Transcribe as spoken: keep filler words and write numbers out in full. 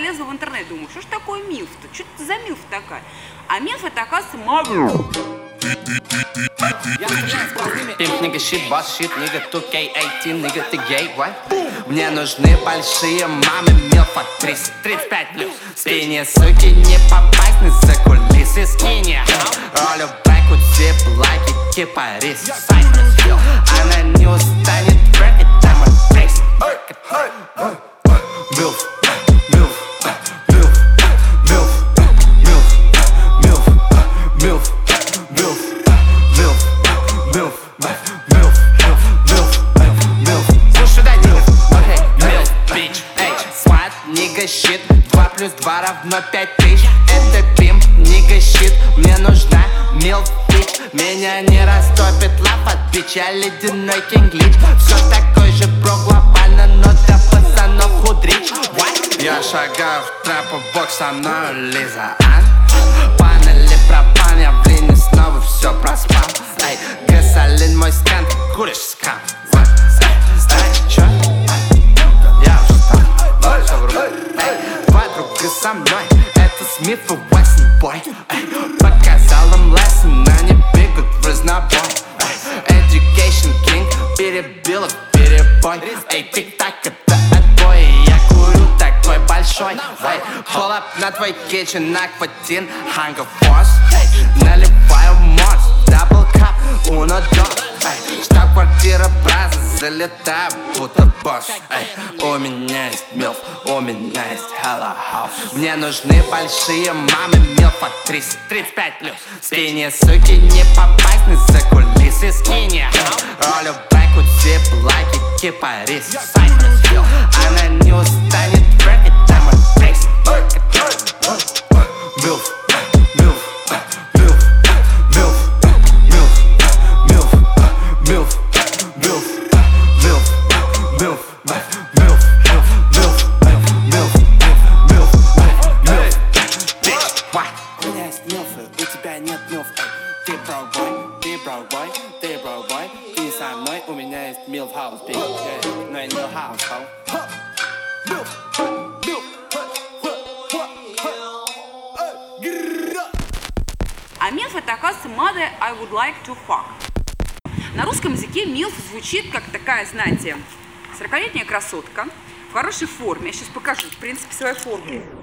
залезла в интернет, думаю, что ж такое милф-то? Что это за милф такая? А милф это, оказывается, мама. Пимп, нига, щит, босс, щит, нига, ту кей восемнадцать, нига, ты гей, what? Мне нужны большие мамы, милф от тридцать пять плюс. Спине, суки, не попасть на за кулисы скини. Ролю бэк, все блаки, кипарис. Она не устанет рэпить, там он фейс. Милф, милф, милф, милф, милф, милф, милф, милф. Милф, милф, милф, милф, милф. Слушай, дай милф, окей, милф, бич, эй, сват, нига, щит, два плюс два равно пять тысяч. Это пимп, нига, щит, мне нужна милф, бич. Меня не растопит лапа, бич, я ледяной кинг-лич. Все такой же про глобально, но для пацанов худрич. Я шагаю в трэпу, бокс со мною Лиза Ан. Пан или пропан, я в линии снова все проспал. Эй, Гасолин мой скан, ты куришь скан. Эй, чё? Я устал, все в руку. Эй, два друга со мной, это Смит и Вессон, бой. Показал им лессон, они бегут в разнобой. Education King, перебил их перебой. Эй, тик-так, это отбой, я курю такой большой. Эй, pull up на твой kitchen, акватин, hunger force. Наливаю морс, дабл кап, уно дос. Штаб-квартира Браза, залетаю, будто босс. Эй, у меня есть милф, у меня есть hella house. Мне нужны большие мамы, милф от тридцать пять плюс. Спине, суки, не попасть на за кулисы скини. Ролю бэк, все блаки, кипарис. Она не устанет рэпить, там он фейс. Милф, милф, милф, милф, милф, милф, милф, милф, милф, милф, милф, милф, милф, милф, милф. У меня есть милфы, у тебя нет милф. Ты брок-бой, ты брок-бой, ты брок-бой. Ты со мной, у меня есть милф-хаус, но я не милф-хаус, А милф это, оказывается, mother I would like to fuck. На русском языке милф звучит как такая, знаете, сорокалетняя красотка в хорошей форме. Я сейчас покажу, в принципе, свою форму.